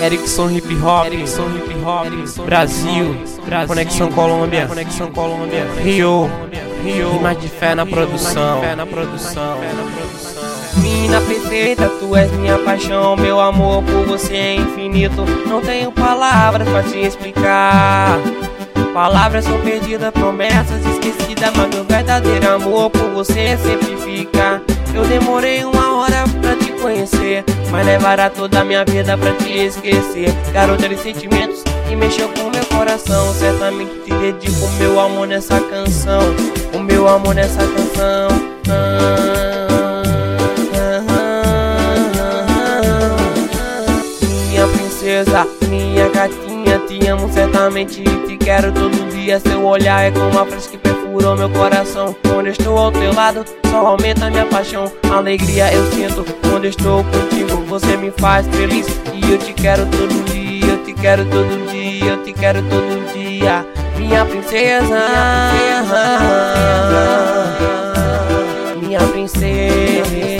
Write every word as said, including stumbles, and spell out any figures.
Erickson Hip Hop, Erickson Hip Hop, Brasil, Brasil, Conexão Colômbia, Conexão Colômbia, Rio, Rio, Rima de fé na produção, fé na produção. Mina perfeita, tu és minha paixão. Meu amor por você é infinito. Não tenho palavras pra te explicar. Palavras são perdidas, promessas esquecidas, mas meu verdadeiro amor por você sempre fica. Eu demorei uma hora pra te conhecer, mas levará toda a minha vida pra te esquecer. Garota de sentimentos que mexeu com meu coração, certamente te dedico o meu amor nessa canção. O meu amor nessa canção. ah, Minha princesa, minha gatinha, te amo certamente e te quero todo dia. Seu olhar é como a flecha que perfurou meu coração. Quando eu estou ao teu lado, só aumenta minha paixão. Alegria eu sinto quando eu estou contigo. Você me faz feliz e eu te quero todo dia. Eu te quero todo dia, eu te quero todo dia. Minha princesa, minha princesa, minha princesa.